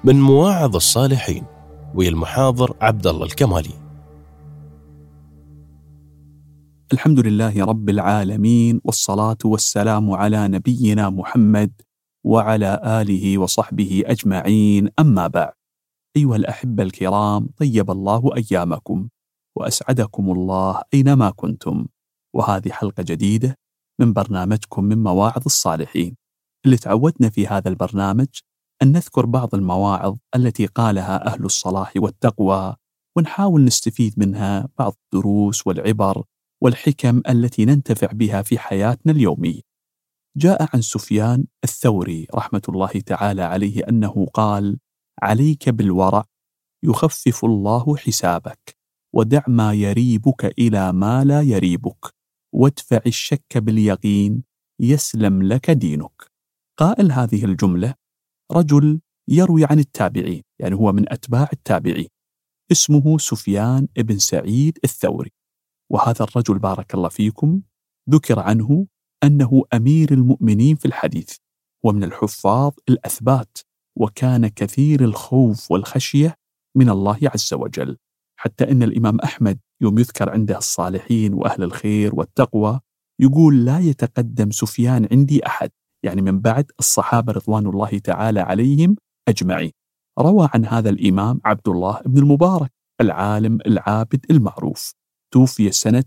من مواعظ الصالحين، ويا المحاضر عبد الله الكمالي. الحمد لله رب العالمين، والصلاة والسلام على نبينا محمد وعلى آله وصحبه أجمعين، أما بعد. أيها الأحبة الكرام، طيب الله أيامكم وأسعدكم الله أينما كنتم، وهذه حلقة جديدة من برنامجكم من مواعظ الصالحين، اللي تعودنا في هذا البرنامج أن نذكر بعض المواعظ التي قالها أهل الصلاح والتقوى، ونحاول نستفيد منها بعض الدروس والعبر والحكم التي ننتفع بها في حياتنا اليومية. جاء عن سفيان الثوري رحمة الله تعالى عليه أنه قال: عليك بالورع يخفف الله حسابك، ودع ما يريبك إلى ما لا يريبك، وادفع الشك باليقين يسلم لك دينك. قائل هذه الجملة رجل يروي عن التابعين، يعني هو من أتباع التابعين، اسمه سفيان بن سعيد الثوري. وهذا الرجل بارك الله فيكم ذكر عنه أنه أمير المؤمنين في الحديث، ومن الحفاظ الأثبات، وكان كثير الخوف والخشية من الله عز وجل، حتى إن الإمام أحمد يوم يذكر عنده الصالحين وأهل الخير والتقوى يقول: لا يتقدم سفيان عندي أحد، يعني من بعد الصحابة رضوان الله تعالى عليهم أجمعين. روى عن هذا الإمام عبد الله بن المبارك العالم العابد المعروف، توفي سنة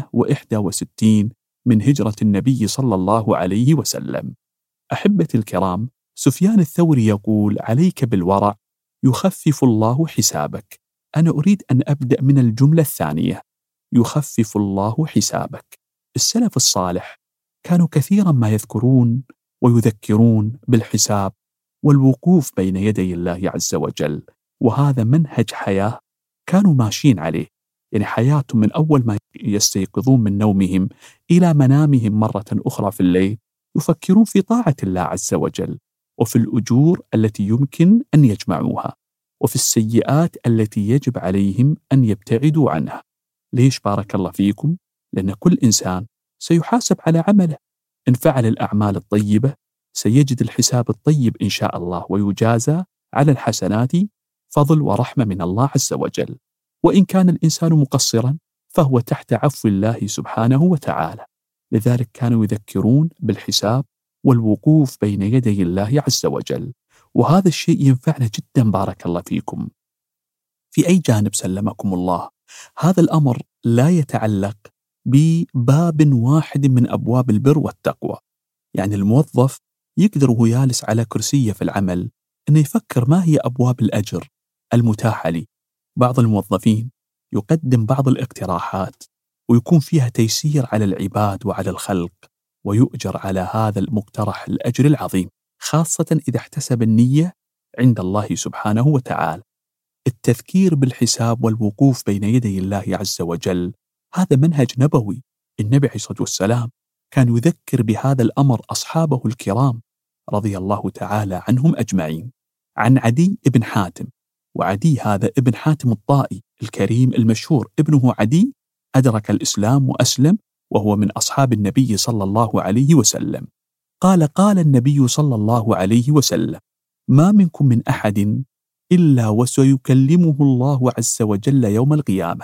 161 من هجرة النبي صلى الله عليه وسلم. أحبتي الكرام، سفيان الثوري يقول: عليك بالورع يخفف الله حسابك. أنا أريد أن أبدأ من الجملة الثانية، يخفف الله حسابك. السلف الصالح كانوا كثيرا ما يذكرون ويذكرون بالحساب والوقوف بين يدي الله عز وجل، وهذا منهج حياة كانوا ماشيين عليه. يعني حياتهم من أول ما يستيقظون من نومهم إلى منامهم مرة أخرى في الليل يفكرون في طاعة الله عز وجل، وفي الأجور التي يمكن أن يجمعوها، وفي السيئات التي يجب عليهم أن يبتعدوا عنها. ليش بارك الله فيكم؟ لأن كل إنسان سيحاسب على عمله. إن فعل الأعمال الطيبة سيجد الحساب الطيب إن شاء الله، ويجازى على الحسنات فضل ورحمة من الله عز وجل. وإن كان الإنسان مقصرا فهو تحت عفو الله سبحانه وتعالى. لذلك كانوا يذكرون بالحساب والوقوف بين يدي الله عز وجل، وهذا الشيء ينفعنا جدا بارك الله فيكم. في أي جانب سلمكم الله، هذا الأمر لا يتعلق بباب واحد من أبواب البر والتقوى. يعني الموظف يقدر وهو جالس على كرسيه في العمل أنه يفكر ما هي أبواب الأجر المتاحة لي. بعض الموظفين يقدم بعض الاقتراحات ويكون فيها تيسير على العباد وعلى الخلق، ويؤجر على هذا المقترح الأجر العظيم، خاصة إذا احتسب النية عند الله سبحانه وتعالى. التذكير بالحساب والوقوف بين يدي الله عز وجل هذا منهج نبوي. النبي عليه الصلاة والسلام كان يذكر بهذا الأمر أصحابه الكرام رضي الله تعالى عنهم أجمعين. عن عدي بن حاتم، وعدي هذا ابن حاتم الطائي الكريم المشهور، ابنه عدي أدرك الإسلام وأسلم، وهو من أصحاب النبي صلى الله عليه وسلم. قال النبي صلى الله عليه وسلم: ما منكم من أحد إلا وسيكلمه الله عز وجل يوم القيامة،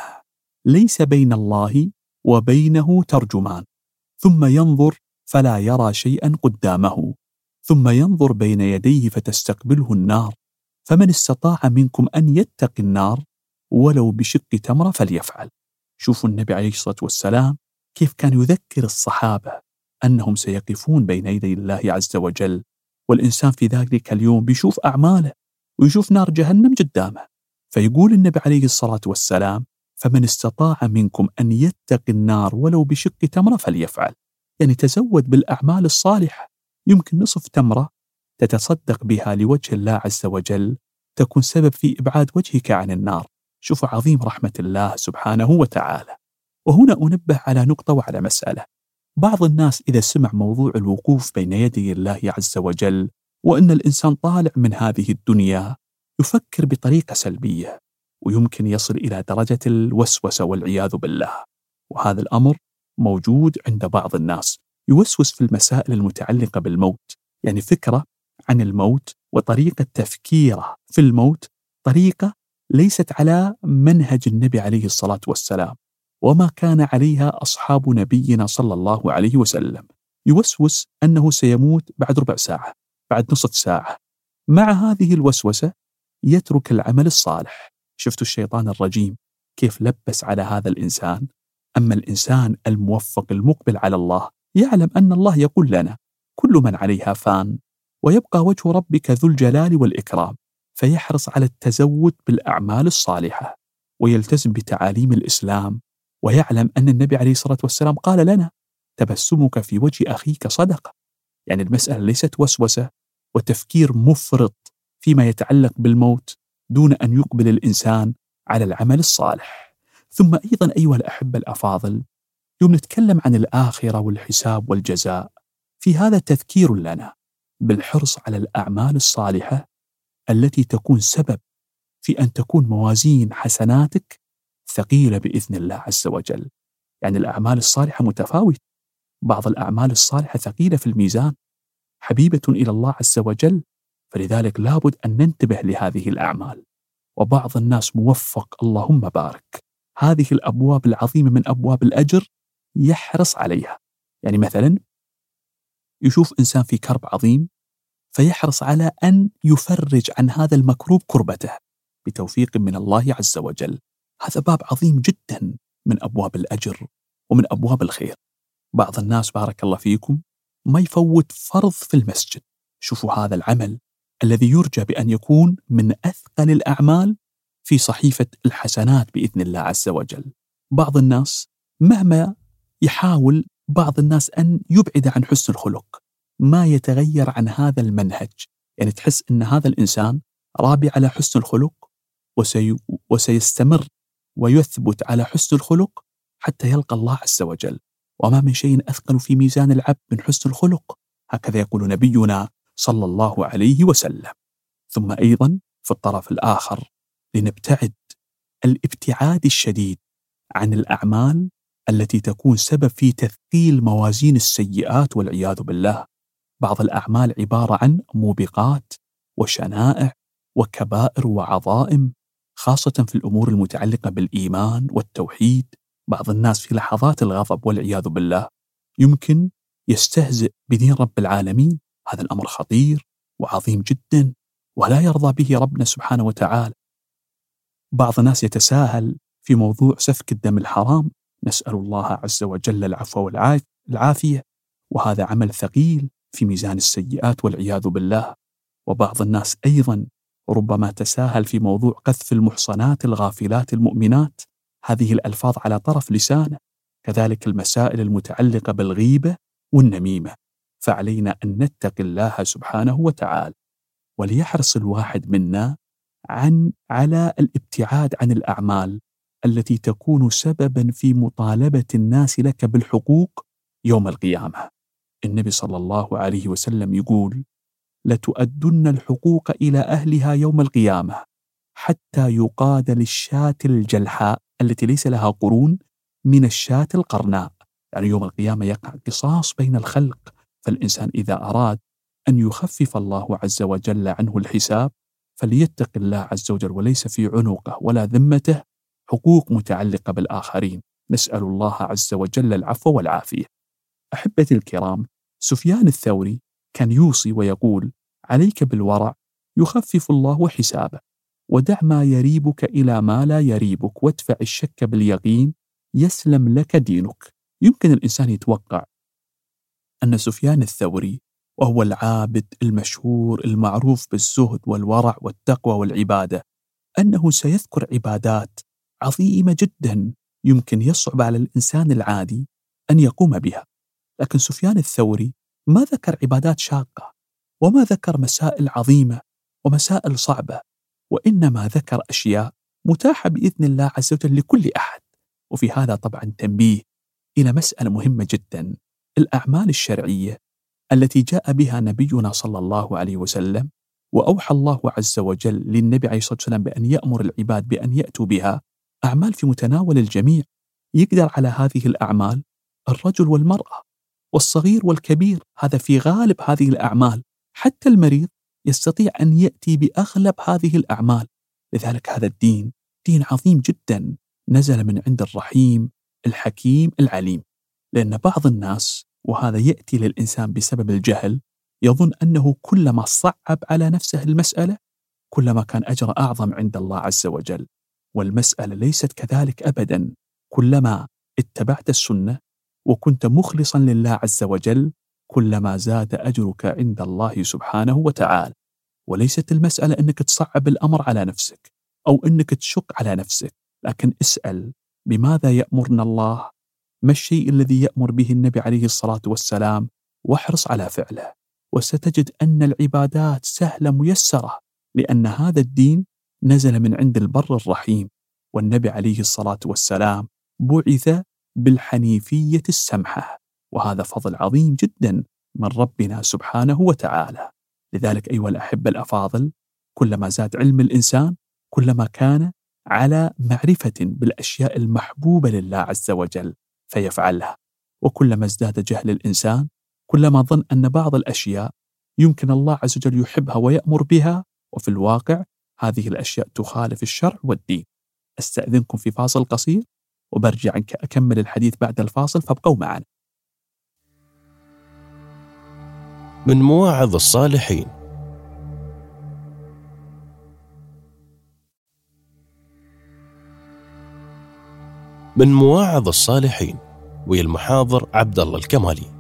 ليس بين الله وبينه ترجمان، ثم ينظر فلا يرى شيئا قدامه، ثم ينظر بين يديه فتستقبله النار، فمن استطاع منكم أن يتقي النار ولو بشق تمرة فليفعل. شوفوا النبي عليه الصلاة والسلام كيف كان يذكر الصحابة أنهم سيقفون بين يدي الله عز وجل، والإنسان في ذلك اليوم بيشوف أعماله ويشوف نار جهنم قدامه، فيقول النبي عليه الصلاة والسلام: فمن استطاع منكم أن يتقي النار ولو بشق تمرة فليفعل. يعني تزود بالأعمال الصالحة، يمكن نصف تمرة تتصدق بها لوجه الله عز وجل تكون سبب في إبعاد وجهك عن النار. شوفوا عظيم رحمة الله سبحانه وتعالى. وهنا أنبه على نقطة وعلى مسألة. بعض الناس إذا سمع موضوع الوقوف بين يدي الله عز وجل وأن الإنسان طالع من هذه الدنيا يفكر بطريقة سلبية، ويمكن يصل إلى درجة الوسوسة والعياذ بالله. وهذا الأمر موجود عند بعض الناس، يوسوس في المسائل المتعلقة بالموت، يعني فكرة عن الموت وطريقة تفكيره في الموت طريقة ليست على منهج النبي عليه الصلاة والسلام وما كان عليها أصحاب نبينا صلى الله عليه وسلم. يوسوس أنه سيموت بعد ربع ساعة، بعد نصف ساعة. مع هذه الوسوسة يترك العمل الصالح. شفتوا الشيطان الرجيم كيف لبس على هذا الإنسان؟ أما الإنسان الموفق المقبل على الله يعلم أن الله يقول لنا: كل من عليها فان ويبقى وجه ربك ذو الجلال والإكرام، فيحرص على التزود بالأعمال الصالحة ويلتزم بتعاليم الإسلام، ويعلم أن النبي عليه الصلاة والسلام قال لنا: تبسمك في وجه أخيك صدقة. يعني المسألة ليست وسوسة وتفكير مفرط فيما يتعلق بالموت دون أن يقبل الإنسان على العمل الصالح. ثم أيضا أيها الأحبة الأفاضل، يوم نتكلم عن الآخرة والحساب والجزاء، في هذا تذكير لنا بالحرص على الأعمال الصالحة التي تكون سبب في أن تكون موازين حسناتك ثقيلة بإذن الله عز وجل. يعني الأعمال الصالحة متفاوتة، بعض الأعمال الصالحة ثقيلة في الميزان، حبيبة إلى الله عز وجل، فلذلك لابد أن ننتبه لهذه الأعمال. وبعض الناس موفق اللهم بارك، هذه الأبواب العظيمة من أبواب الأجر يحرص عليها. يعني مثلا يشوف إنسان في كرب عظيم فيحرص على أن يفرج عن هذا المكروب كربته بتوفيق من الله عز وجل. هذا باب عظيم جدا من أبواب الأجر ومن أبواب الخير. بعض الناس بارك الله فيكم ما يفوت فرض في المسجد. شوفوا هذا العمل الذي يرجى بأن يكون من أثقل الأعمال في صحيفة الحسنات بإذن الله عز وجل. بعض الناس مهما يحاول بعض الناس أن يبعد عن حسن الخلق ما يتغير عن هذا المنهج. يعني تحس أن هذا الإنسان رابي على حسن الخلق وسيستمر ويثبت على حسن الخلق حتى يلقى الله عز وجل. وما من شيء أثقل في ميزان العبد من حسن الخلق، هكذا يقول نبينا صلى الله عليه وسلم. ثم أيضا في الطرف الآخر لنبتعد الابتعاد الشديد عن الأعمال التي تكون سبب في تثقيل موازين السيئات والعياذ بالله. بعض الأعمال عبارة عن موبقات وشنائع وكبائر وعظائم، خاصة في الأمور المتعلقة بالإيمان والتوحيد. بعض الناس في لحظات الغضب والعياذ بالله يمكن يستهزئ بدين رب العالمين. هذا الأمر خطير وعظيم جدا ولا يرضى به ربنا سبحانه وتعالى. بعض الناس يتساهل في موضوع سفك الدم الحرام، نسأل الله عز وجل العفو والعافية، وهذا عمل ثقيل في ميزان السيئات والعياذ بالله. وبعض الناس أيضا ربما تساهل في موضوع قذف المحصنات الغافلات المؤمنات، هذه الألفاظ على طرف لسانه. كذلك المسائل المتعلقة بالغيبة والنميمة، فعلينا أن نتقي الله سبحانه وتعالى. وليحرص الواحد منا على الابتعاد عن الأعمال التي تكون سببا في مطالبة الناس لك بالحقوق يوم القيامة. النبي صلى الله عليه وسلم يقول: لتؤدن الحقوق إلى أهلها يوم القيامة حتى يقاد للشاة الجلحاء التي ليس لها قرون من الشاة القرناء. يعني يوم القيامة يقع قصاص بين الخلق، فالإنسان إذا أراد أن يخفف الله عز وجل عنه الحساب فليتق الله عز وجل، وليس في عنقه ولا ذمته حقوق متعلقة بالآخرين. نسأل الله عز وجل العفو والعافية. أحبتي الكرام، سفيان الثوري كان يوصي ويقول: عليك بالورع يخفف الله حسابه، ودع ما يريبك إلى ما لا يريبك، وادفع الشك باليقين يسلم لك دينك. يمكن الإنسان يتوقع أن سفيان الثوري وهو العابد المشهور المعروف بالزهد والورع والتقوى والعبادة أنه سيذكر عبادات عظيمة جدا يمكن يصعب على الإنسان العادي أن يقوم بها. لكن سفيان الثوري ما ذكر عبادات شاقة وما ذكر مسائل عظيمة ومسائل صعبة، وإنما ذكر أشياء متاحة بإذن الله عز وجل لكل أحد. وفي هذا طبعا تنبيه إلى مسألة مهمة جدا: الأعمال الشرعية التي جاء بها نبينا صلى الله عليه وسلم وأوحى الله عز وجل للنبي عليه الصلاة والسلام بأن يأمر العباد بأن يأتوا بها، أعمال في متناول الجميع. يقدر على هذه الأعمال الرجل والمرأة والصغير والكبير، هذا في غالب هذه الأعمال. حتى المريض يستطيع أن يأتي بأغلب هذه الأعمال. لذلك هذا الدين دين عظيم جدا، نزل من عند الرحيم الحكيم العليم. لأن بعض الناس، وهذا يأتي للإنسان بسبب الجهل، يظن أنه كلما صعب على نفسه المسألة كلما كان أجر أعظم عند الله عز وجل، والمسألة ليست كذلك أبدا. كلما اتبعت السنة وكنت مخلصا لله عز وجل كلما زاد أجرك عند الله سبحانه وتعالى. وليست المسألة أنك تصعب الأمر على نفسك أو أنك تشق على نفسك، لكن اسأل بماذا يأمرنا الله، ما الشيء الذي يأمر به النبي عليه الصلاة والسلام، واحرص على فعله، وستجد أن العبادات سهلة ميسرة، لأن هذا الدين نزل من عند البر الرحيم، والنبي عليه الصلاة والسلام بعث بالحنيفية السمحة، وهذا فضل عظيم جدا من ربنا سبحانه وتعالى. لذلك أيها الأحبة الأفاضل، كلما زاد علم الإنسان كلما كان على معرفة بالأشياء المحبوبة لله عز وجل فيفعلها، وكلما ازداد جهل الإنسان كلما ظن أن بعض الأشياء يمكن الله عز وجل يحبها ويأمر بها، وفي الواقع هذه الأشياء تخالف الشرع والدين. أستأذنكم في فاصل قصير وبرجع أكمل الحديث بعد الفاصل، فابقوا معنا. من مواعظ الصالحين. من مواعظ الصالحين والمحاضر عبد الله الكمالي.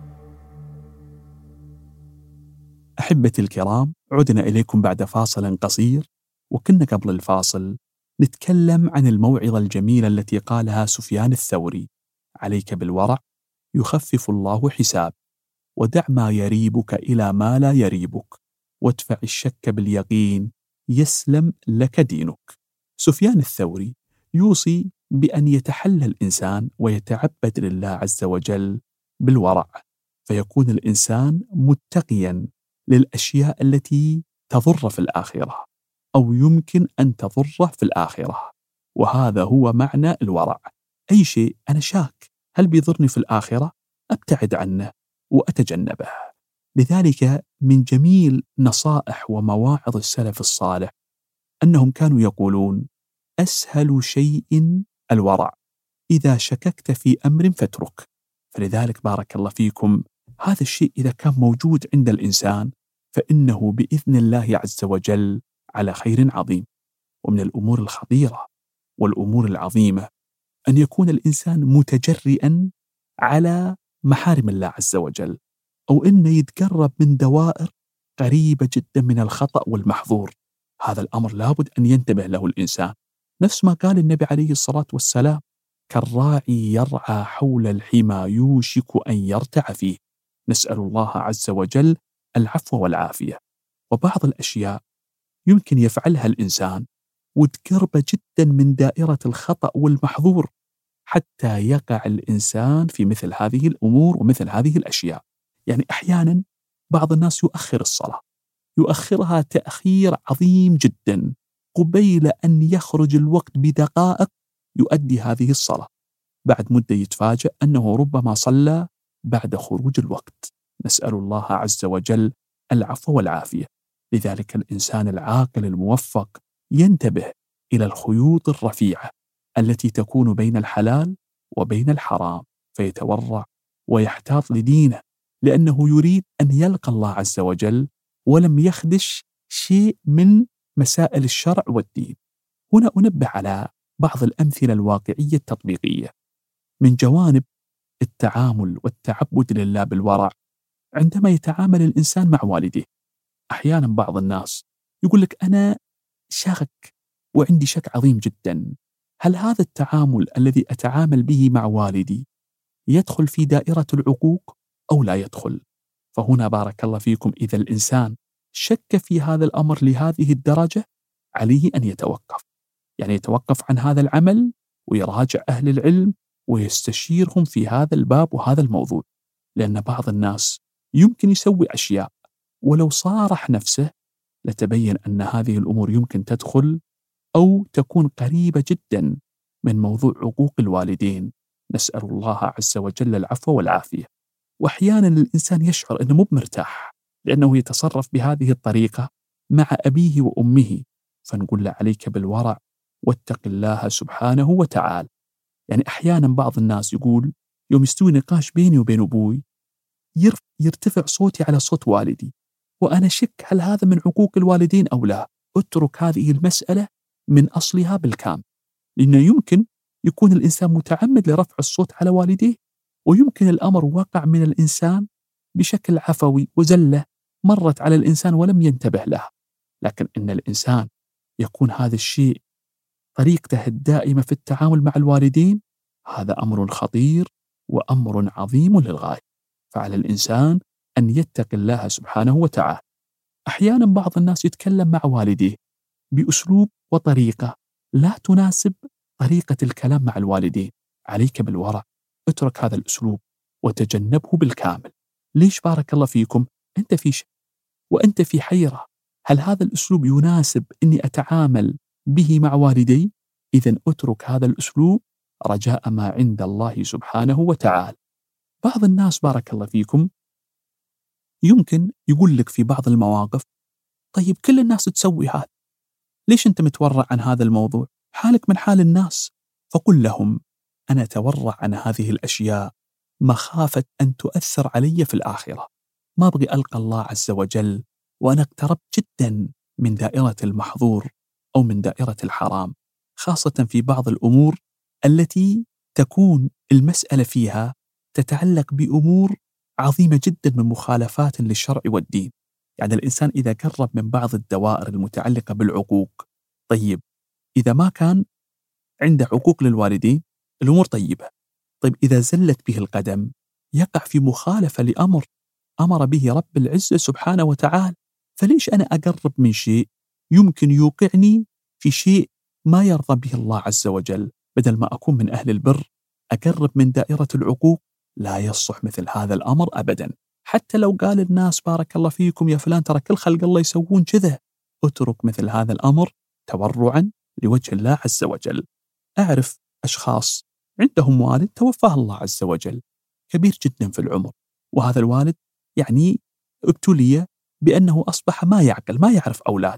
أحبتي الكرام، عدنا إليكم بعد فاصل قصير، وكنا قبل الفاصل نتكلم عن الموعظة الجميلة التي قالها سفيان الثوري: عليك بالورع يخفف الله حساب، ودع ما يريبك إلى ما لا يريبك، وادفع الشك باليقين يسلم لك دينك. سفيان الثوري يوصي بأن يتحلى الإنسان ويتعبد لله عز وجل بالورع، فيكون الإنسان متقيا للأشياء التي تضر في الآخرة أو يمكن أن تضره في الآخرة، وهذا هو معنى الورع. أي شيء أنا شاك هل بيضرني في الآخرة أبتعد عنه وأتجنبه. لذلك من جميل نصائح ومواعظ السلف الصالح أنهم كانوا يقولون: أسهل شيء الورع، إذا شككت في أمر فاترك. فلذلك بارك الله فيكم، هذا الشيء إذا كان موجود عند الإنسان فإنه بإذن الله عز وجل على خير عظيم. ومن الأمور الخطيرة والأمور العظيمة أن يكون الإنسان متجرئا على محارم الله عز وجل، أو أنه يتقرب من دوائر قريبة جدا من الخطأ والمحظور. هذا الأمر لابد أن ينتبه له الإنسان، نفس ما قال النبي عليه الصلاة والسلام: كالراعي يرعى حول الحمى يوشك أن يرتع فيه. نسأل الله عز وجل العفو والعافية. وبعض الأشياء يمكن يفعلها الإنسان وتقرب جدا من دائرة الخطأ والمحظور حتى يقع الإنسان في مثل هذه الأمور ومثل هذه الأشياء. يعني أحيانا بعض الناس يؤخر الصلاة، يؤخرها تأخير عظيم جدا، قبيل أن يخرج الوقت بدقائق يؤدي هذه الصلاة، بعد مدة يتفاجأ أنه ربما صلى بعد خروج الوقت. نسأل الله عز وجل العفو والعافية. لذلك الإنسان العاقل الموفق ينتبه إلى الخيوط الرفيعة التي تكون بين الحلال وبين الحرام، فيتورع ويحتاط لدينه، لأنه يريد أن يلقى الله عز وجل ولم يخدش شيء من مسائل الشرع والدين. هنا أنبه على بعض الأمثلة الواقعية التطبيقية من جوانب التعامل والتعبد لله بالورع. عندما يتعامل الإنسان مع والديه، أحيانا بعض الناس يقول لك: أنا شاك وعندي شك عظيم جدا، هل هذا التعامل الذي أتعامل به مع والدي يدخل في دائرة العقوق أو لا يدخل؟ فهنا بارك الله فيكم، إذا الإنسان شك في هذا الأمر لهذه الدرجة عليه أن يتوقف، يعني يتوقف عن هذا العمل ويراجع أهل العلم ويستشيرهم في هذا الباب وهذا الموضوع. لأن بعض الناس يمكن يسوي أشياء ولو صارح نفسه لتبين أن هذه الأمور يمكن تدخل أو تكون قريبة جدا من موضوع عقوق الوالدين. نسأل الله عز وجل العفو والعافية. وأحيانا الإنسان يشعر أنه مو مرتاح لأنه يتصرف بهذه الطريقة مع أبيه وأمه، فنقول له عليك بالورع واتق الله سبحانه وتعالى. يعني أحيانا بعض الناس يقول يوم يستوي نقاش بيني وبين أبوي يرتفع صوتي على صوت والدي، وأنا شك هل هذا من عقوق الوالدين أو لا. اترك هذه المسألة من أصلها بالكامل، لأنه يمكن يكون الإنسان متعمد لرفع الصوت على والديه، ويمكن الأمر وقع من الإنسان بشكل عفوي وزلة مرت على الإنسان ولم ينتبه لها. لكن إن الإنسان يكون هذا الشيء طريقته الدائمة في التعامل مع الوالدين، هذا أمر خطير وأمر عظيم للغاية. فعلى الإنسان أن يتقي الله سبحانه وتعالى. أحيانا بعض الناس يتكلم مع والديه بأسلوب وطريقة لا تناسب طريقة الكلام مع الوالدين. عليك بالورع، اترك هذا الأسلوب وتجنبه بالكامل. ليش بارك الله فيكم؟ أنت في شك وأنت في حيرة، هل هذا الأسلوب يناسب أني أتعامل به مع والدي؟ إذن اترك هذا الأسلوب رجاء ما عند الله سبحانه وتعالى. بعض الناس بارك الله فيكم يمكن يقول لك في بعض المواقف طيب كل الناس تسوي هذا، ليش أنت متورع عن هذا الموضوع؟ حالك من حال الناس. فقل لهم أنا أتورع عن هذه الأشياء مخافة أن تؤثر علي في الآخرة. ما أبغي ألقى الله عز وجل وأنا اقتربت جدا من دائرة المحظور أو من دائرة الحرام، خاصة في بعض الأمور التي تكون المسألة فيها تتعلق بأمور عظيمة جدا من مخالفات للشرع والدين. يعني الإنسان إذا قرب من بعض الدوائر المتعلقة بالعقوق، طيب إذا ما كان عنده عقوق للوالدين الأمور طيبة. طيب إذا زلت به القدم يقع في مخالفة لأمر أمر به رب العزة سبحانه وتعالى. فليش أنا أقرب من شيء يمكن يوقعني في شيء ما يرضى به الله عز وجل، بدل ما أكون من أهل البر أقرب من دائرة العقوق؟ لا يصح مثل هذا الأمر أبدا. حتى لو قال الناس بارك الله فيكم يا فلان ترى كل خلق الله يسوون كذا، اترك مثل هذا الأمر تورعا لوجه الله عز وجل. أعرف أشخاص عندهم والد توفاه الله عز وجل كبير جدا في العمر، وهذا الوالد يعني ابتلي بأنه أصبح ما يعقل ما يعرف أولاد،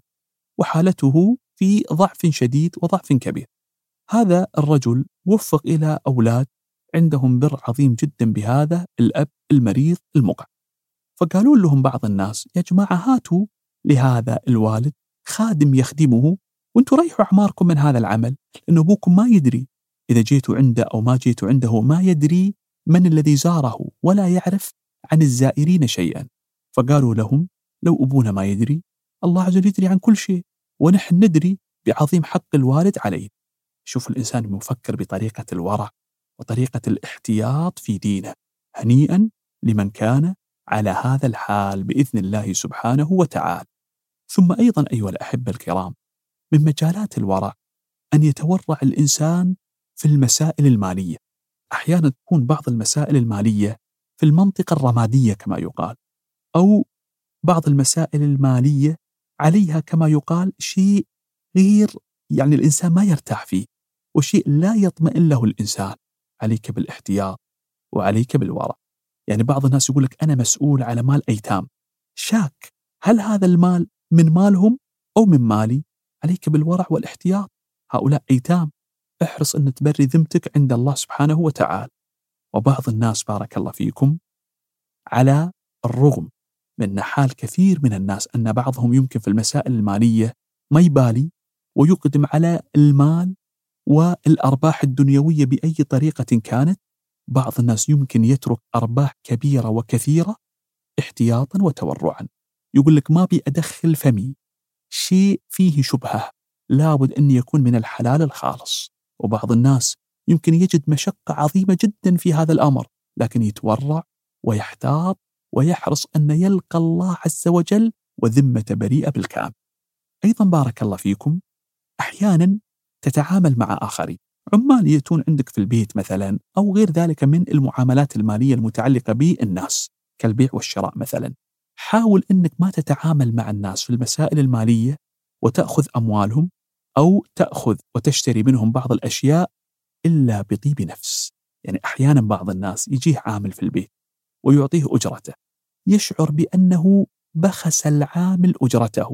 وحالته في ضعف شديد وضعف كبير. هذا الرجل وفق إلى أولاد عندهم بر عظيم جدا بهذا الأب المريض المقع. فقالوا لهم بعض الناس يا جماعة هاتوا لهذا الوالد خادم يخدمه وانتوا ريحوا أعماركم من هذا العمل، لأن أبوكم ما يدري إذا جيتوا عنده أو ما جيتوا عنده، ما يدري من الذي زاره ولا يعرف عن الزائرين شيئا. فقالوا لهم لو أبونا ما يدري الله عز وجل يدري عن كل شيء، ونحن ندري بعظيم حق الوالد عليه. شوف الإنسان مفكر بطريقة الورع وطريقة الاحتياط في دينه. هنيئا لمن كان على هذا الحال بإذن الله سبحانه وتعالى. ثم أيضا أيها الأحبة الكرام، من مجالات الورع أن يتورع الإنسان في المسائل المالية. أحيانا تكون بعض المسائل المالية في المنطقة الرمادية كما يقال، أو بعض المسائل المالية عليها كما يقال شيء غير يعني الإنسان ما يرتاح فيه وشيء لا يطمئن له الإنسان. عليك بالاحتياط وعليك بالورع. يعني بعض الناس يقول لك أنا مسؤول على مال أيتام، شاك هل هذا المال من مالهم أو من مالي؟ عليك بالورع والاحتياط. هؤلاء أيتام، احرص أن تبري ذمتك عند الله سبحانه وتعالى. وبعض الناس بارك الله فيكم على الرغم من حال كثير من الناس أن بعضهم يمكن في المسائل المالية ما يبالي ويقدم على المال والأرباح الدنيوية بأي طريقة كانت، بعض الناس يمكن يترك أرباح كبيرة وكثيرة احتياطا وتورعا. يقول لك ما بي أدخل فمي شيء فيه شبهة، لابد أن يكون من الحلال الخالص. وبعض الناس يمكن يجد مشقة عظيمة جدا في هذا الأمر، لكن يتورع ويحتاط ويحرص أن يلقى الله عز وجل وذمة بريئة بالكامل. أيضا بارك الله فيكم أحيانا تتعامل مع آخرين، عمال يأتون عندك في البيت مثلا أو غير ذلك من المعاملات المالية المتعلقة بالناس كالبيع والشراء مثلا. حاول أنك ما تتعامل مع الناس في المسائل المالية وتأخذ أموالهم أو تأخذ وتشتري منهم بعض الأشياء إلا بطيب نفس. يعني أحيانا بعض الناس يجيه عامل في البيت ويعطيه أجرته، يشعر بأنه بخس العامل أجرته،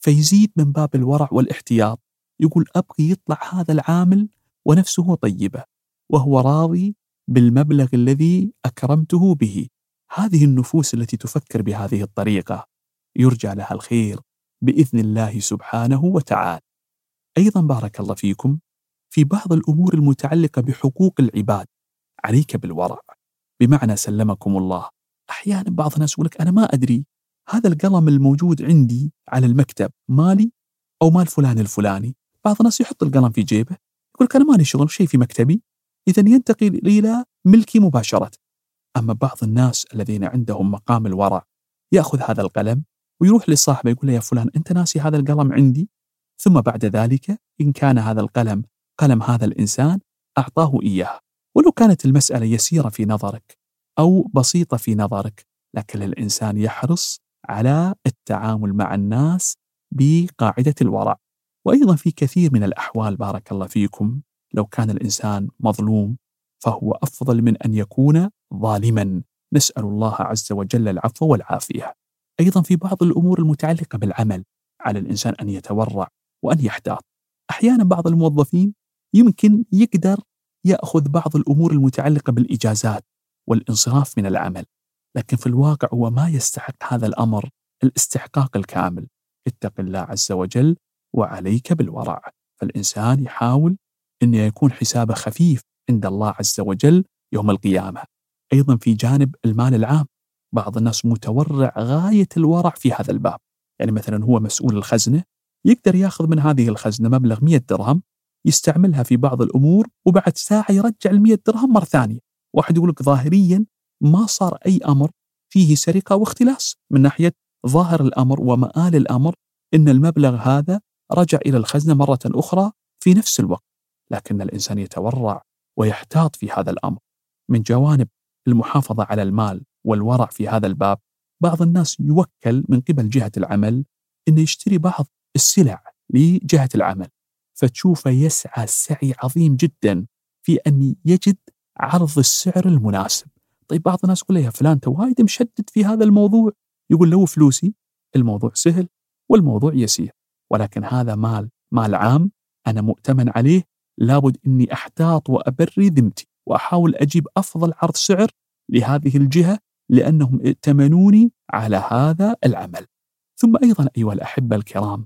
فيزيد من باب الورع والاحتياط، يقول أبغي يطلع هذا العامل ونفسه طيبة وهو راضي بالمبلغ الذي أكرمته به. هذه النفوس التي تفكر بهذه الطريقة يرجى لها الخير بإذن الله سبحانه وتعالى. أيضا بارك الله فيكم، في بعض الأمور المتعلقة بحقوق العباد عليك بالورع، بمعنى سلمكم الله أحيانا بعض الناس يقول لك أنا ما أدري هذا القلم الموجود عندي على المكتب مالي أو مال فلان الفلاني. بعض الناس يحط القلم في جيبه يقول لك أنا مالي شغل شيء في مكتبي، إذن ينتقل إلى ملكي مباشرة. أما بعض الناس الذين عندهم مقام الورع يأخذ هذا القلم ويروح لصاحبه يقول له يا فلان أنت ناسي هذا القلم عندي، ثم بعد ذلك إن كان هذا القلم قلم هذا الإنسان أعطاه إياه، ولو كانت المسألة يسيرة في نظرك أو بسيطة في نظرك، لكن الإنسان يحرص على التعامل مع الناس بقاعدة الورع. وأيضا في كثير من الأحوال بارك الله فيكم لو كان الإنسان مظلوم فهو أفضل من أن يكون ظالما، نسأل الله عز وجل العفو والعافية. أيضا في بعض الأمور المتعلقة بالعمل على الإنسان أن يتورع وأن يحتاط. أحيانا بعض الموظفين يمكن يقدر يأخذ بعض الأمور المتعلقة بالإجازات والانصراف من العمل، لكن في الواقع هو ما يستحق هذا الأمر الاستحقاق الكامل. اتق الله عز وجل وعليك بالورع. فالإنسان يحاول أن يكون حسابه خفيف عند الله عز وجل يوم القيامة. أيضا في جانب المال العام بعض الناس متورع غاية الورع في هذا الباب، يعني مثلا هو مسؤول الخزنة يقدر ياخذ من هذه الخزنة مبلغ 100 درهم يستعملها في بعض الأمور وبعد ساعة يرجع 100 درهم مرة ثانية. واحد يقول لك ظاهريا ما صار أي أمر فيه سرقة واختلاس، من ناحية ظاهر الأمر ومآل الأمر إن المبلغ هذا رجع إلى الخزنة مرة أخرى في نفس الوقت، لكن الإنسان يتورع ويحتاط في هذا الأمر. من جوانب المحافظة على المال والورع في هذا الباب، بعض الناس يوكل من قبل جهة العمل إنه يشتري بعض السلع لجهة العمل، فتشوفه يسعى سعي عظيم جدا في أن يجد عرض السعر المناسب. طيب بعض الناس يقول له يا فلان أنت وايد مشدد في هذا الموضوع، يقول له فلوسي الموضوع سهل والموضوع يسير، ولكن هذا مال عام أنا مؤتمن عليه، لابد أني أحتاط وأبري ذمتي وأحاول أجيب أفضل عرض سعر لهذه الجهة لأنهم ائتمنوني على هذا العمل. ثم أيضا أيها الأحبة الكرام،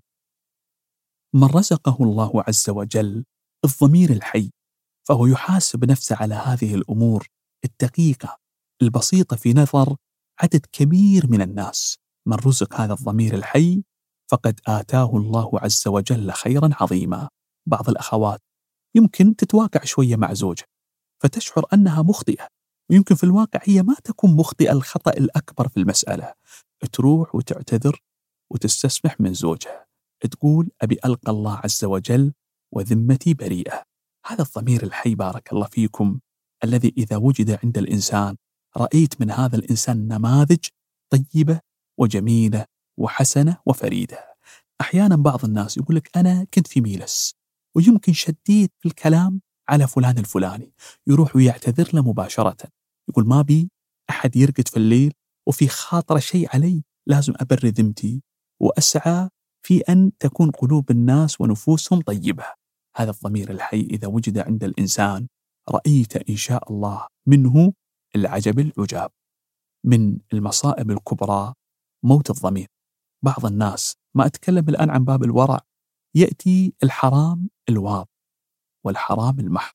من رزقه الله عز وجل الضمير الحي فهو يحاسب نفسه على هذه الأمور الدقيقة البسيطة في نظر عدد كبير من الناس. من رزق هذا الضمير الحي فقد آتاه الله عز وجل خيرا عظيما. بعض الأخوات يمكن تتواقع شوية مع زوجها فتشعر أنها مخطئة، ويمكن في الواقع هي ما تكون مخطئة الخطأ الأكبر في المسألة، تروح وتعتذر وتستسمح من زوجها، تقول أبي ألقى الله عز وجل وذمتي بريئة. هذا الضمير الحي بارك الله فيكم الذي إذا وجد عند الإنسان رأيت من هذا الإنسان نماذج طيبة وجميلة وحسنة وفريدة. أحيانا بعض الناس يقول لك أنا كنت في ميلس ويمكن شديد في الكلام على فلان الفلاني، يروح ويعتذر له مباشرة، يقول ما بي أحد يرقد في الليل وفي خاطر شيء علي، لازم أبرر ذمتي وأسعى في أن تكون قلوب الناس ونفوسهم طيبة. هذا الضمير الحي إذا وجد عند الإنسان رأيت إن شاء الله منه العجب العجاب. من المصائب الكبرى موت الضمير. بعض الناس، ما أتكلم الآن عن باب الورع، يأتي الحرام الواضح والحرام المحض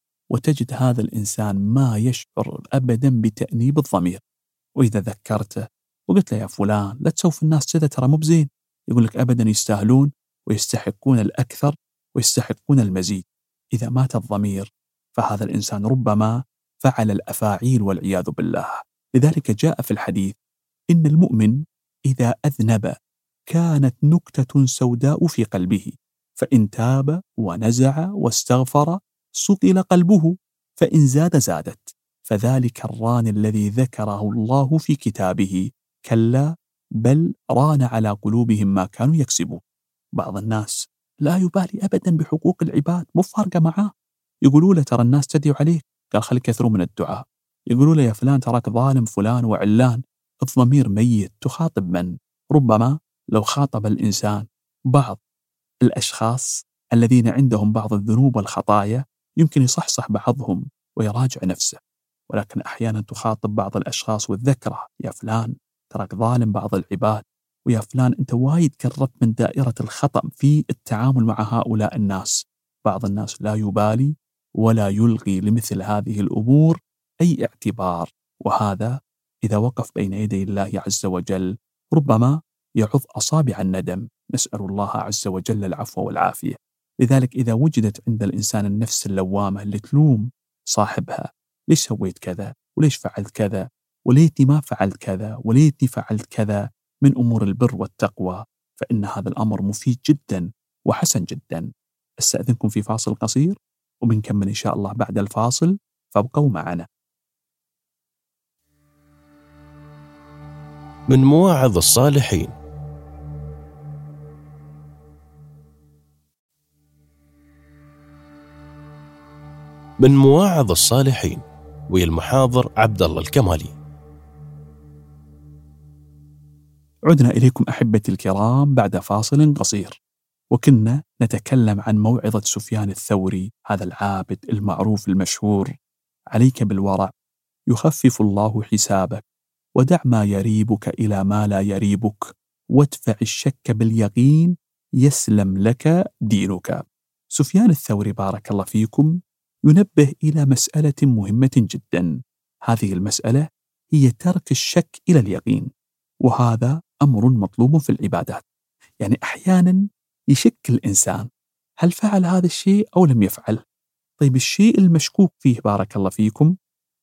وتجد هذا الإنسان ما يشعر أبدا بتأنيب الضمير، وإذا ذكرته وقلت له يا فلان لا تسوف الناس كذا ترى مو بزين، يقول لك أبدا يستاهلون ويستحقون الأكثر ويستحقون المزيد. إذا مات الضمير فهذا الإنسان ربما فعل الأفاعيل والعياذ بالله. لذلك جاء في الحديث إن المؤمن إذا أذنب كانت نكتة سوداء في قلبه، فإن تاب ونزع واستغفر صقل قلبه، فإن زاد زادت، فذلك الران الذي ذكره الله في كتابه، كلا بل ران على قلوبهم ما كانوا يكسبون. بعض الناس لا يبالي أبدا بحقوق العباد، مو فارقة معاه، يقولوا له ترى الناس تدعو عليك، قال خلي كثروا من الدعاء. يقولوا له يا فلان تراك ظالم فلان وعلان، الضمير ميت، تخاطب من؟ ربما لو خاطب الإنسان بعض الأشخاص الذين عندهم بعض الذنوب والخطايا يمكن يصحصح بعضهم ويراجع نفسه، ولكن أحيانا تخاطب بعض الأشخاص وتذكره: يا فلان تراك ظالم بعض العباد، ويا فلان أنت وايد قربت من دائرة الخطأ في التعامل مع هؤلاء الناس. بعض الناس لا يبالي ولا يلغي لمثل هذه الأمور أي اعتبار، وهذا إذا وقف بين يدي الله عز وجل ربما يعض أصابع الندم. نسأل الله عز وجل العفو والعافية. لذلك إذا وجدت عند الإنسان النفس اللوامة اللي تلوم صاحبها: ليش سويت كذا؟ وليش فعلت كذا؟ وليتني ما فعلت كذا؟ وليتني فعلت كذا؟ من أمور البر والتقوى، فإن هذا الأمر مفيد جدا وحسن جدا. أستأذنكم في فاصل قصير وبنكمل إن شاء الله بعد الفاصل، فابقوا معنا. من مواعظ الصالحين. من مواعظ الصالحين ويا المحاضر عبد الله الكمالي. عدنا إليكم أحبتي الكرام بعد فاصل قصير، وكنا نتكلم عن موعظة سفيان الثوري، هذا العابد المعروف المشهور: عليك بالورع يخفف الله حسابك، ودع ما يريبك إلى ما لا يريبك، وادفع الشك باليقين يسلم لك دينك. سفيان الثوري بارك الله فيكم ينبه إلى مسألة مهمة جدا. هذه المسألة هي ترك الشك إلى اليقين، وهذا أمر مطلوب في العبادات. يعني أحيانا يشك الإنسان هل فعل هذا الشيء أو لم يفعل. طيب الشيء المشكوك فيه بارك الله فيكم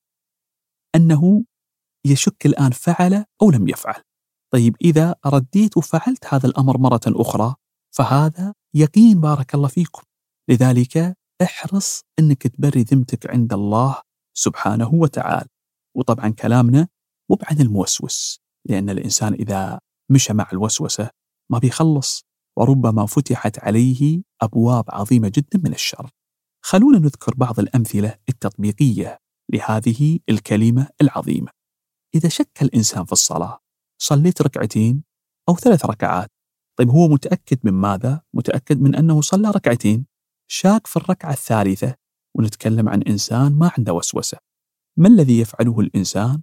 أنه يشك الآن فعل أو لم يفعل. طيب إذا رديت وفعلت هذا الأمر مرة أخرى فهذا يقين بارك الله فيكم. لذلك احرص أنك تبري ذمتك عند الله سبحانه وتعالى. وطبعا كلامنا مو عن الموسوس، لأن الإنسان إذا مشى مع الوسوسة ما بيخلص، وربما فتحت عليه أبواب عظيمة جدا من الشر. خلونا نذكر بعض الأمثلة التطبيقية لهذه الكلمة العظيمة. إذا شك الإنسان في الصلاة: صليت ركعتين أو 3 ركعات. طيب هو متأكد من ماذا؟ متأكد من أنه صلى ركعتين، شاك في الركعة الثالثة. ونتكلم عن إنسان ما عنده وسوسة. ما الذي يفعله الإنسان؟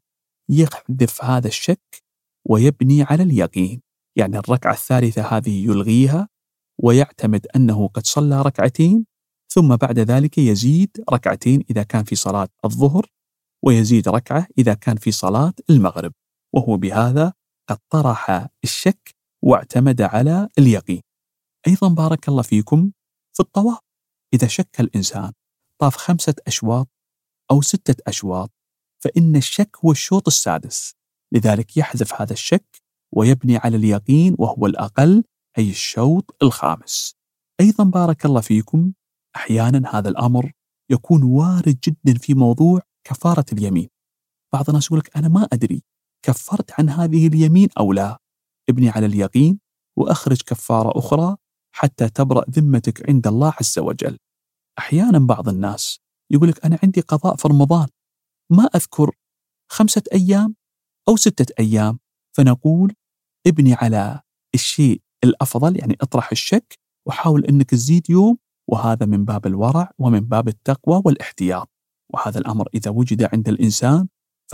يحذف هذا الشك ويبني على اليقين. يعني الركعة الثالثة هذه يلغيها ويعتمد أنه قد صلى ركعتين، ثم بعد ذلك يزيد ركعتين إذا كان في صلاة الظهر، ويزيد ركعة إذا كان في صلاة المغرب، وهو بهذا قد طرح الشك واعتمد على اليقين. أيضا بارك الله فيكم في الطواف: إذا شك الإنسان طاف 5 أشواط أو 6 أشواط فإن الشك هو الشوط السادس، لذلك يحذف هذا الشك ويبني على اليقين وهو الأقل، أي الشوط الخامس. أيضا بارك الله فيكم أحيانا هذا الأمر يكون وارد جدا في موضوع كفارة اليمين. بعض الناس يقول لك: أنا ما أدري كفرت عن هذه اليمين أو لا. ابني على اليقين وأخرج كفارة أخرى حتى تبرأ ذمتك عند الله عز وجل. أحيانا بعض الناس يقول لك: أنا عندي قضاء في رمضان ما أذكر 5 أيام أو 6 أيام، فنقول ابني على الشيء الأفضل، يعني اطرح الشك وحاول أنك تزيد يوم، وهذا من باب الورع ومن باب التقوى والاحتياط. وهذا الأمر إذا وجد عند الإنسان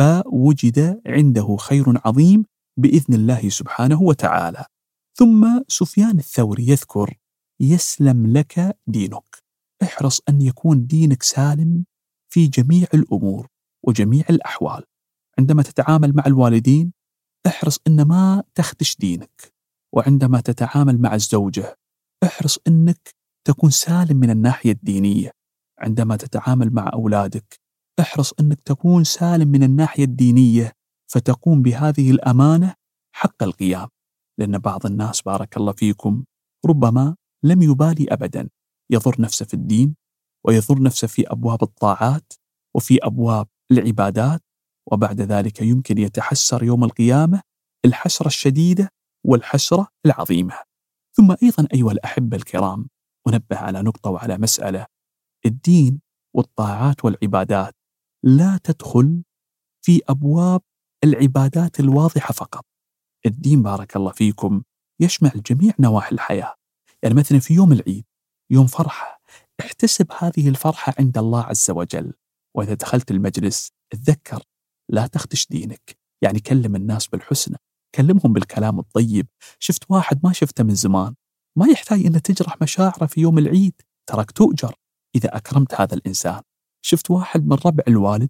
فوجد عنده خير عظيم بإذن الله سبحانه وتعالى. ثم سفيان الثوري يذكر: يسلم لك دينك. احرص أن يكون دينك سالم في جميع الأمور وجميع الأحوال. عندما تتعامل مع الوالدين احرص أن ما تخدش دينك، وعندما تتعامل مع الزوجة احرص أنك تكون سالم من الناحية الدينية. عندما تتعامل مع أولادك احرص أنك تكون سالم من الناحية الدينية، فتقوم بهذه الأمانة حق القيام. لأن بعض الناس بارك الله فيكم ربما لم يبالي أبدا، يضر نفسه في الدين ويضر نفسه في أبواب الطاعات وفي أبواب العبادات، وبعد ذلك يمكن يتحسر يوم القيامة الحسرة الشديدة والحسرة العظيمة. ثم أيضا أيها الأحبة الكرام أنبه على نقطة وعلى مسألة: الدين والطاعات والعبادات لا تدخل في أبواب العبادات الواضحة فقط. الدين بارك الله فيكم يشمل جميع نواحي الحياة، يعني مثلا في يوم العيد، يوم فرحة، احتسب هذه الفرحة عند الله عز وجل. وإذا دخلت المجلس اتذكر لا تخدش دينك، يعني كلم الناس بالحسنى، كلمهم بالكلام الطيب. شفت واحد ما شفته من زمان، ما يحتاج أن تجرح مشاعره في يوم العيد، ترك تؤجر إذا أكرمت هذا الإنسان. شفت واحد من ربع الوالد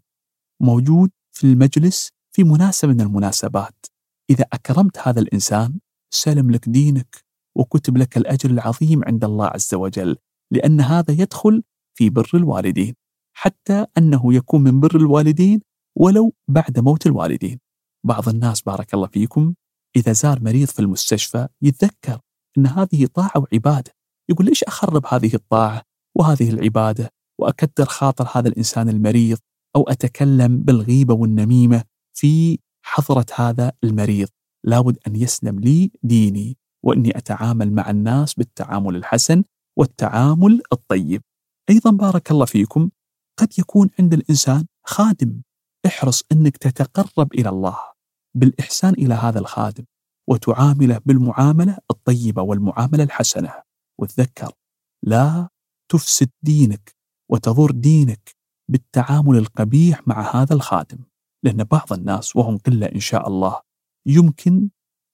موجود في المجلس في مناسبة من المناسبات، إذا أكرمت هذا الإنسان سلم لك دينك وكتب لك الأجر العظيم عند الله عز وجل، لأن هذا يدخل في بر الوالدين، حتى أنه يكون من بر الوالدين ولو بعد موت الوالدين. بعض الناس بارك الله فيكم إذا زار مريض في المستشفى يتذكر أن هذه طاعة وعبادة، يقول ليش أخرب هذه الطاعة وهذه العبادة وأكدر خاطر هذا الإنسان المريض، أو أتكلم بالغيبة والنميمة في حضرة هذا المريض. لابد أن يسلم لي ديني، وإني أتعامل مع الناس بالتعامل الحسن والتعامل الطيب. أيضا بارك الله فيكم قد يكون عند الإنسان خادم، احرص أنك تتقرب إلى الله بالإحسان إلى هذا الخادم وتعامله بالمعاملة الطيبة والمعاملة الحسنة. وتذكر لا تفسد دينك وتضر دينك بالتعامل القبيح مع هذا الخادم، لأن بعض الناس وهم قلة إن شاء الله يمكن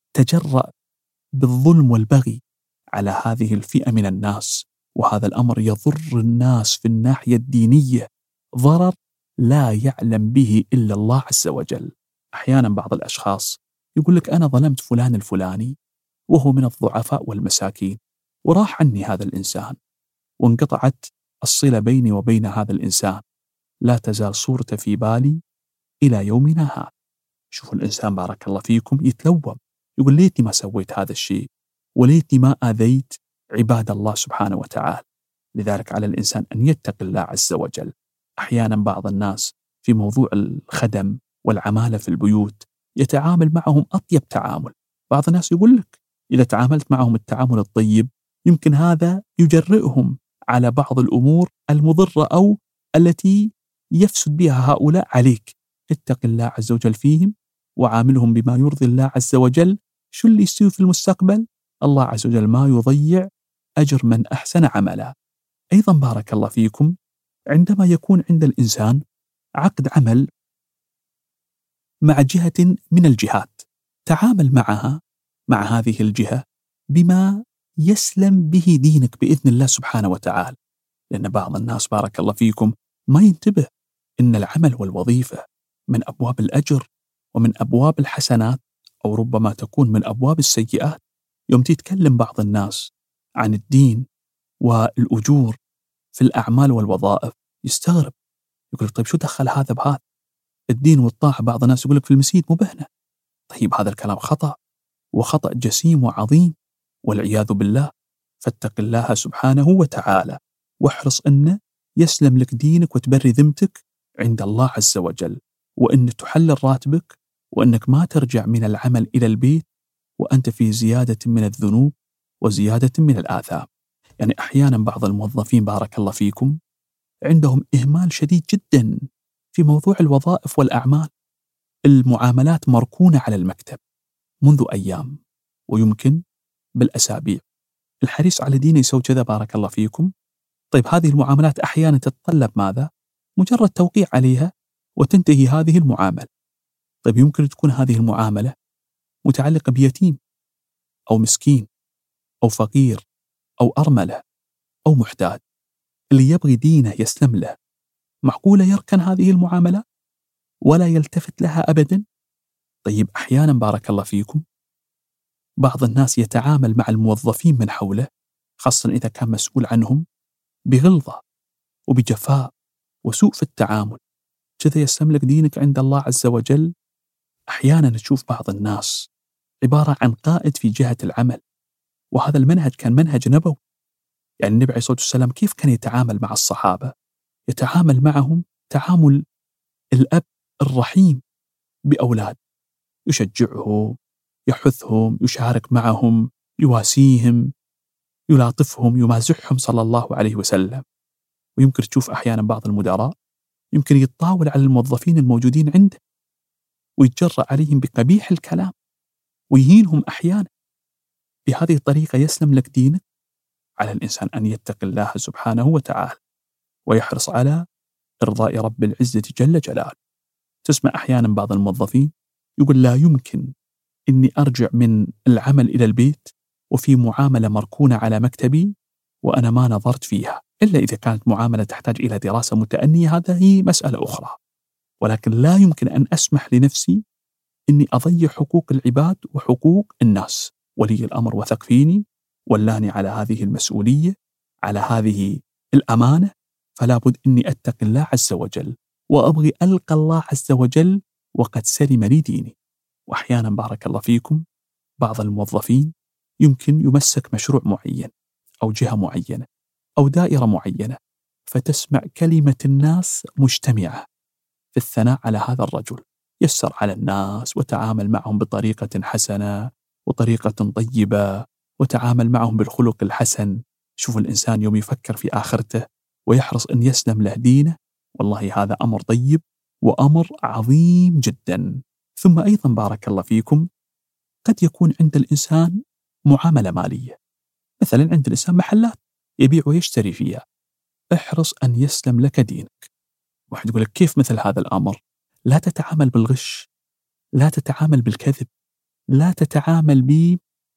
تجرأ بالظلم والبغي على هذه الفئة من الناس، وهذا الأمر يضر الناس في الناحية الدينية ضرر لا يعلم به إلا الله عز وجل. أحيانا بعض الأشخاص يقول لك أنا ظلمت فلان الفلاني وهو من الضعفاء والمساكين، وراح عني هذا الإنسان وانقطعت الصلة بيني وبين هذا الإنسان، لا تزال صورته في بالي إلى يومنا هذا. شوفوا الإنسان بارك الله فيكم يتلوم، يقول ليتني ما سويت هذا الشيء، وليتني ما آذيت عباد الله سبحانه وتعالى. لذلك على الإنسان أن يتقي الله عز وجل. أحيانا بعض الناس في موضوع الخدم والعمالة في البيوت يتعامل معهم أطيب تعامل. بعض الناس يقول لك إذا تعاملت معهم التعامل الطيب يمكن هذا يجرئهم على بعض الأمور المضرة أو التي يفسد بها هؤلاء عليك. اتق الله عز وجل فيهم وعاملهم بما يرضي الله عز وجل. شو اللي يستوي في المستقبل؟ الله عز وجل ما يضيع أجر من أحسن عملا. أيضا بارك الله فيكم عندما يكون عند الإنسان عقد عمل مع جهة من الجهات، تعامل معها مع هذه الجهة بما يسلم به دينك بإذن الله سبحانه وتعالى. لأن بعض الناس بارك الله فيكم ما ينتبه إن العمل والوظيفة من أبواب الأجر ومن أبواب الحسنات، أو ربما تكون من أبواب السيئات. يوم تتكلم بعض الناس عن الدين والأجور في الأعمال والوظائف يستغرب، يقول طيب شو دخل هذا بهذا؟ الدين والطاعة بعض الناس يقول لك في المسجد مبهنة. طيب هذا الكلام خطأ، وخطأ جسيم وعظيم والعياذ بالله. فاتق الله سبحانه وتعالى واحرص أن يسلم لك دينك وتبري ذمتك عند الله عز وجل، وأن تحلل راتبك، وأنك ما ترجع من العمل إلى البيت وأنت في زيادة من الذنوب وزيادة من الآثام. يعني أحيانا بعض الموظفين بارك الله فيكم عندهم إهمال شديد جدا في موضوع الوظائف والأعمال. المعاملات مركونة على المكتب منذ أيام ويمكن بالأسابيع. الحريص على دينه يسوي كذا بارك الله فيكم. طيب هذه المعاملات أحيانا تتطلب ماذا؟ مجرد توقيع عليها وتنتهي هذه المعاملة. طيب يمكن تكون هذه المعاملة متعلقة بيتيم أو مسكين أو فقير أو أرملة أو محتاج، اللي يبغي دينه يسلم له، معقولة يركن هذه المعاملة ولا يلتفت لها أبدا؟ طيب أحيانا بارك الله فيكم بعض الناس يتعامل مع الموظفين من حوله، خاصة إذا كان مسؤول عنهم، بغلظة وبجفاء وسوء في التعامل. كذا يسلم لك دينك عند الله عز وجل. أحيانا نشوف بعض الناس عبارة عن قائد في جهة العمل، وهذا المنهج كان منهج نبوي. يعني النبي عليه الصلاة والسلام كيف كان يتعامل مع الصحابة؟ يتعامل معهم تعامل الأب الرحيم بأولاد، يشجعهم، يحثهم، يشارك معهم، يواسيهم، يلاطفهم، يمازحهم صلى الله عليه وسلم. ويمكن تشوف أحيانا بعض المدراء يمكن يتطاول على الموظفين الموجودين عنده ويتجرأ عليهم بقبيح الكلام ويهينهم أحيانا. بهذه الطريقة يسلم لك دينك على الإنسان أن يتقي الله سبحانه وتعالى ويحرص على إرضاء رب العزة جل جلاله. تسمع أحيانا بعض الموظفين يقول لا يمكن إني أرجع من العمل إلى البيت وفي معاملة مركونة على مكتبي وأنا ما نظرت فيها، إلا إذا كانت معاملة تحتاج إلى دراسة متأنية، هذه مسألة أخرى. ولكن لا يمكن أن أسمح لنفسي إني أضيع حقوق العباد وحقوق الناس. ولي الأمر وثق فيني، ولاني على هذه المسؤولية، على هذه الأمانة، فلا بد إني أتقي الله عز وجل وأبغي ألقى الله عز وجل وقد سلم لي ديني. وأحيانا بارك الله فيكم بعض الموظفين يمكن يمسك مشروع معين أو جهة معينة أو دائرة معينة، فتسمع كلمة الناس مجتمعة في الثناء على هذا الرجل، يسر على الناس وتعامل معهم بطريقة حسنة وطريقة طيبة وتعامل معهم بالخلق الحسن. شوف الإنسان يوم يفكر في آخرته ويحرص أن يسلم له دينه، والله هذا أمر طيب وأمر عظيم جدا. ثم أيضا بارك الله فيكم قد يكون عند الإنسان معاملة مالية، مثلا عند الإنسان محلات يبيع ويشتري فيها، احرص أن يسلم لك دينك. واحد يقول لك كيف مثل هذا الأمر؟ لا تتعامل بالغش، لا تتعامل بالكذب، لا تتعامل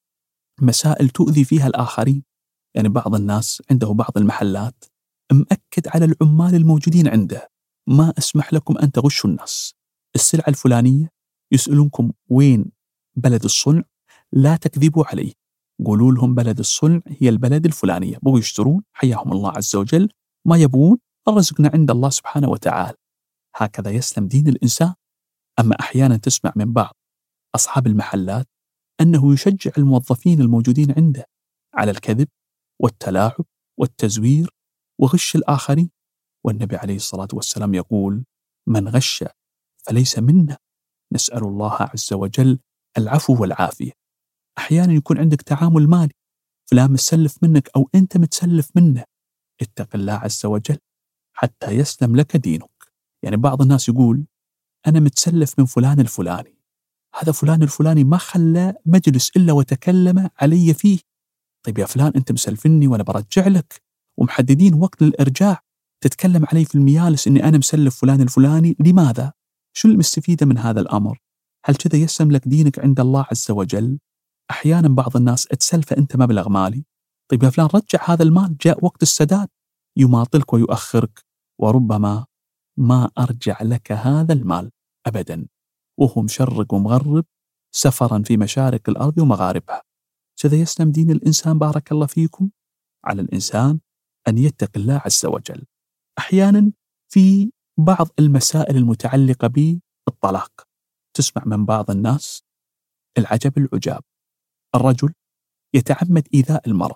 بمسائل تؤذي فيها الآخرين. يعني بعض الناس عنده بعض المحلات مأكد على العمال الموجودين عنده ما أسمح لكم أن تغشوا الناس، السلعة الفلانية يسألونكم وين بلد الصنع، لا تكذبوا عليه، قولوا لهم بلد الصنع هي البلد الفلانية، بغوا يشترون حياهم الله عز وجل، ما يبون رزقنا عند الله سبحانه وتعالى. هكذا يسلم دين الإنسان. أما أحيانا تسمع من بعض أصحاب المحلات أنه يشجع الموظفين الموجودين عنده على الكذب والتلاعب والتزوير وغش الآخرين، والنبي عليه الصلاة والسلام يقول من غش فليس منا. نسأل الله عز وجل العفو والعافية. أحيانا يكون عندك تعامل مالي، فلان متسلف منك أو أنت متسلف منه، اتق الله عز وجل حتى يسلم لك دينك. يعني بعض الناس يقول أنا متسلف من فلان الفلاني، هذا فلان الفلاني ما خلى مجلس إلا وتكلم علي فيه. طيب يا فلان أنت مسلفني وأنا برجع لك، ومحددين وقت للإرجاع، تتكلم علي في الميالس إني أنا مسلف فلان الفلاني، لماذا؟ شو المستفيدة من هذا الأمر؟ هل كذا يسلم لك دينك عند الله عز وجل؟ أحيانا بعض الناس اتسلف أنت مبلغ مالي، طيب يا فلان رجع هذا المال، جاء وقت السداد، يماطلك ويؤخرك، وربما ما أرجع لك هذا المال أبدا، وهو مشرق ومغرب سفرا في مشارق الأرض ومغاربها. كذا يسلم دين الإنسان بارك الله فيكم. على الإنسان أن يتقي الله عز وجل. أحيانا في بعض المسائل المتعلقة بالطلاق تسمع من بعض الناس العجب العجاب، الرجل يتعمد إيذاء المرأة.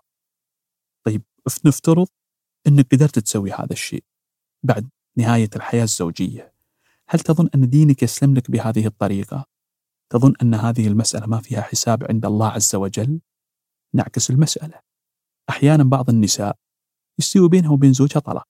طيب نفترض أنك قدرت تسوي هذا الشيء بعد نهاية الحياة الزوجية، هل تظن أن دينك يسلم لك بهذه الطريقة؟ تظن أن هذه المسألة ما فيها حساب عند الله عز وجل؟ نعكس المسألة. أحيانا بعض النساء يستوي بينها وبين زوجها طلاق،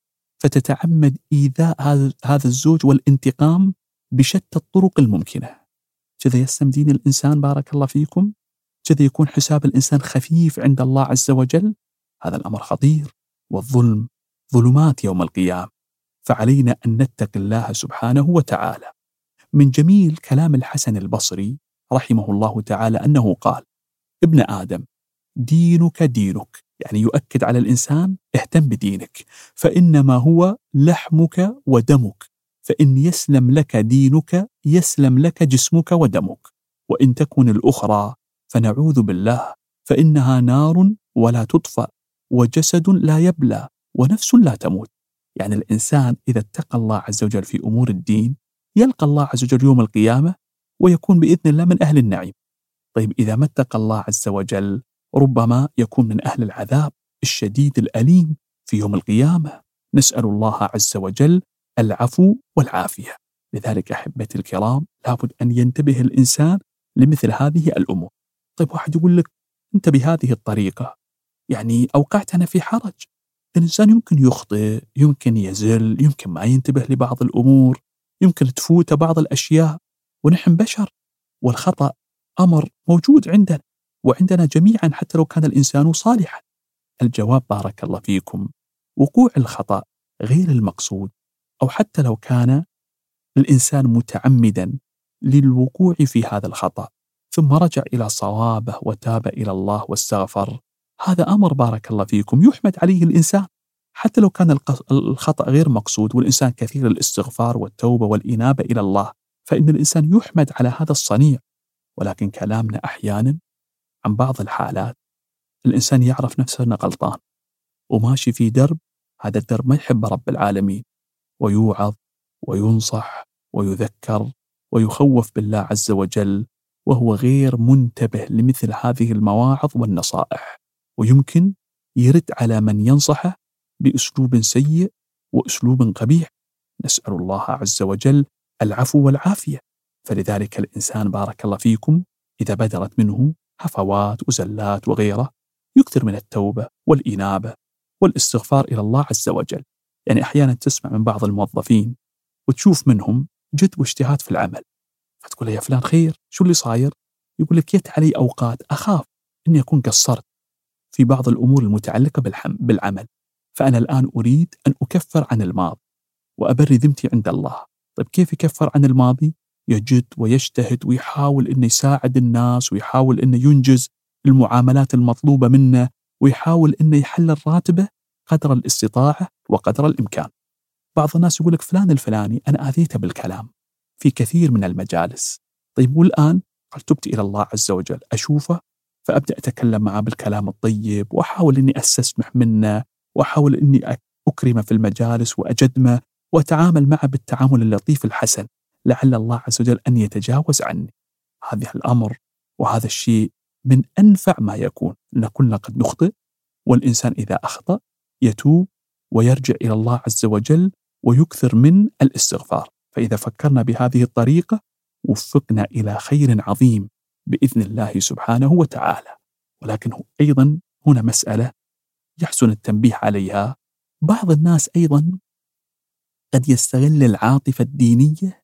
فتتعمد إيذاء هذا الزوج والانتقام بشتى الطرق الممكنة. كذا يسلم دين الإنسان بارك الله فيكم؟ كذا يكون حساب الإنسان خفيف عند الله عز وجل؟ هذا الأمر خطير، والظلم ظلمات يوم القيامة، فعلينا أن نتقي الله سبحانه وتعالى. من جميل كلام الحسن البصري رحمه الله تعالى أنه قال ابن آدم دينك دينك، يعني يؤكد على الإنسان اهتم بدينك، فإنما هو لحمك ودمك، فإن يسلم لك دينك يسلم لك جسمك ودمك، وإن تكن الأخرى فنعوذ بالله فإنها نار ولا تطفأ، وجسد لا يبلى، ونفس لا تموت. يعني الإنسان إذا اتقى الله عز وجل في أمور الدين يلقى الله عز وجل يوم القيامة ويكون بإذن الله من أهل النعيم. طيب إذا ما اتقى الله عز وجل ربما يكون من أهل العذاب الشديد الأليم في يوم القيامة. نسأل الله عز وجل العفو والعافية. لذلك أحبتي الكرام لابد أن ينتبه الإنسان لمثل هذه الأمور. طيب واحد يقول لك أنت بهذه الطريقة يعني أوقعتنا في حرج. الإنسان يمكن يخطئ، يمكن يزل، يمكن ما ينتبه لبعض الأمور، يمكن تفوت بعض الأشياء، ونحن بشر، والخطأ أمر موجود عندنا وعندنا جميعا حتى لو كان الإنسان صالحا. الجواب بارك الله فيكم وقوع الخطأ غير المقصود، أو حتى لو كان الإنسان متعمدا للوقوع في هذا الخطأ ثم رجع إلى صوابه وتاب إلى الله واستغفر، هذا أمر بارك الله فيكم يحمد عليه الإنسان، حتى لو كان الخطأ غير مقصود والإنسان كثير الاستغفار والتوبة والإنابة إلى الله، فإن الإنسان يحمد على هذا الصنيع. ولكن كلامنا أحيانا عن بعض الحالات الإنسان يعرف نفسه أنه غلطان وماشي في درب، هذا الدرب ما يحب رب العالمين، ويوعظ وينصح ويذكر ويخوف بالله عز وجل، وهو غير منتبه لمثل هذه المواعظ والنصائح، ويمكن يرد على من ينصحه بأسلوب سيء وأسلوب قبيح. نسأل الله عز وجل العفو والعافية. فلذلك الإنسان بارك الله فيكم إذا بدرت منه هفوات وزلات وغيره يكثر من التوبة والإنابة والاستغفار إلى الله عز وجل. يعني أحيانا تسمع من بعض الموظفين وتشوف منهم جد واجتهاد في العمل، فتقول يا فلان خير شو اللي صاير؟ يقول لك يت علي أوقات أخاف أني أكون قصرت في بعض الأمور المتعلقة بالعمل، فأنا الآن أريد أن أكفر عن الماضي وأبري ذمتي عند الله. طيب كيف يكفر عن الماضي؟ يجد ويجتهد ويحاول أنه يساعد الناس ويحاول أنه ينجز المعاملات المطلوبة منه ويحاول أنه يحلل راتبه قدر الاستطاعة وقدر الإمكان. بعض الناس يقول لك فلان الفلاني أنا آذيته بالكلام في كثير من المجالس، طيب والآن قد تبت إلى الله عز وجل أشوفه فأبدأ أتكلم معه بالكلام الطيب وأحاول أني أستسمح منه وأحاول أني أكرمه في المجالس وأجدمه وأتعامل معه بالتعامل اللطيف الحسن، لعل الله عز وجل أن يتجاوز عني. هذا الأمر وهذا الشيء من أنفع ما يكون، أن كلنا قد نخطئ، والإنسان إذا أخطأ يتوب ويرجع إلى الله عز وجل ويكثر من الاستغفار. فإذا فكرنا بهذه الطريقة وفقنا إلى خير عظيم بإذن الله سبحانه وتعالى. ولكن أيضا هنا مسألة يحسن التنبيه عليها. بعض الناس أيضا قد يستغل العاطفة الدينية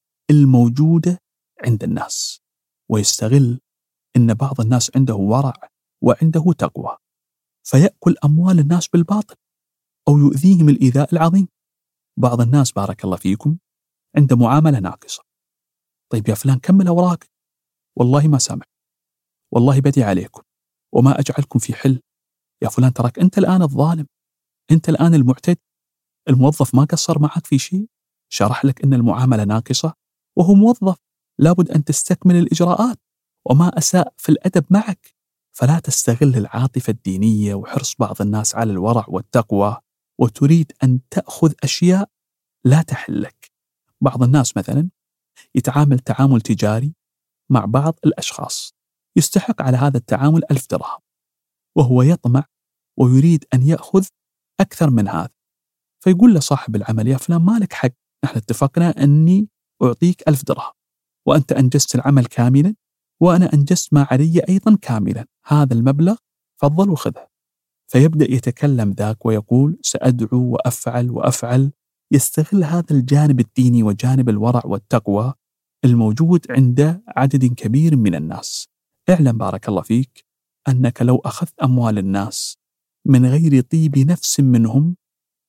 الموجودة عند الناس، ويستغل إن بعض الناس عنده ورع وعنده تقوى، فيأكل أموال الناس بالباطل أو يؤذيهم الإيذاء العظيم. بعض الناس بارك الله فيكم عنده معاملة ناقصة، طيب يا فلان كمل أوراق، والله ما سامح، والله بدي عليكم وما أجعلكم في حل، يا فلان تراك أنت الآن الظالم، أنت الآن المعتد، الموظف ما قصر معك في شيء، شرح لك أن المعاملة ناقصة وهو موظف لابد أن تستكمل الإجراءات، وما أساء في الأدب معك. فلا تستغل العاطفة الدينية وحرص بعض الناس على الورع والتقوى وتريد أن تأخذ أشياء لا تحل لك. بعض الناس مثلا يتعامل تعامل تجاري مع بعض الأشخاص يستحق على هذا التعامل 1000 درهم، وهو يطمع ويريد أن يأخذ أكثر من هذا، فيقول لصاحب العمل يا فلان مالك حق، نحن اتفقنا أني أعطيك 1000 درهم وأنت أنجزت العمل كاملا وأنا أنجزت ما علي أيضا كاملا، هذا المبلغ فضل وخذه. فيبدأ يتكلم ذاك ويقول سأدعو وأفعل، يستغل هذا الجانب الديني وجانب الورع والتقوى الموجود عند عدد كبير من الناس. اعلم بارك الله فيك أنك لو أخذت أموال الناس من غير طيب نفس منهم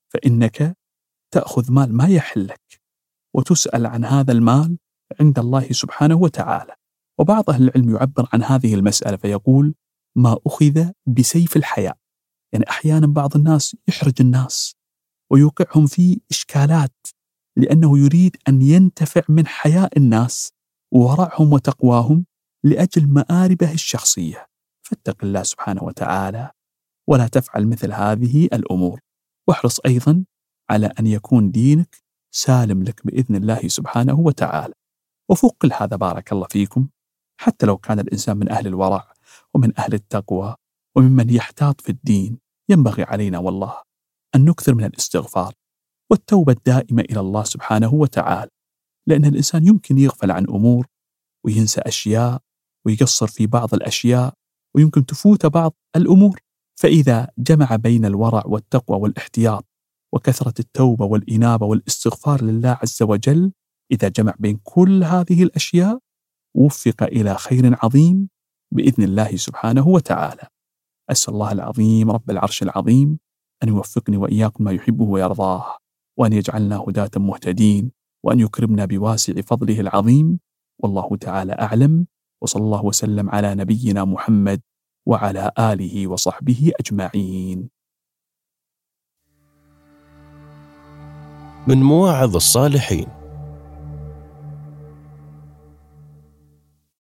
فإنك تأخذ مال ما يحلك وتسأل عن هذا المال عند الله سبحانه وتعالى. وبعض أهل العلم يعبر عن هذه المسألة فيقول ما أخذ بسيف الحياء، يعني أحيانا بعض الناس يحرج الناس ويوقعهم في إشكالات لأنه يريد أن ينتفع من حياء الناس وورعهم وتقواهم لأجل مآربه الشخصية. فاتق الله سبحانه وتعالى ولا تفعل مثل هذه الأمور، واحرص أيضا على أن يكون دينك سالم لك بإذن الله سبحانه وتعالى. وفوق كل هذا بارك الله فيكم حتى لو كان الإنسان من أهل الورع ومن أهل التقوى وممن يحتاط في الدين، ينبغي علينا والله أن نكثر من الاستغفار والتوبة الدائمة إلى الله سبحانه وتعالى، لأن الإنسان يمكن يغفل عن أمور وينسى أشياء ويقصر في بعض الأشياء ويمكن تفوت بعض الأمور. فإذا جمع بين الورع والتقوى والاحتياط وكثرة التوبة والإنابة والاستغفار لله عز وجل، إذا جمع بين كل هذه الأشياء وفق إلى خير عظيم بإذن الله سبحانه وتعالى. أسأل الله العظيم رب العرش العظيم أن يوفقني وإياكم ما يحبه ويرضاه، وأن يجعلنا هداة مهتدين، وأن يكرمنا بواسع فضله العظيم. والله تعالى أعلم، وصلى الله وسلم على نبينا محمد وعلى آله وصحبه أجمعين. من مواعظ الصالحين.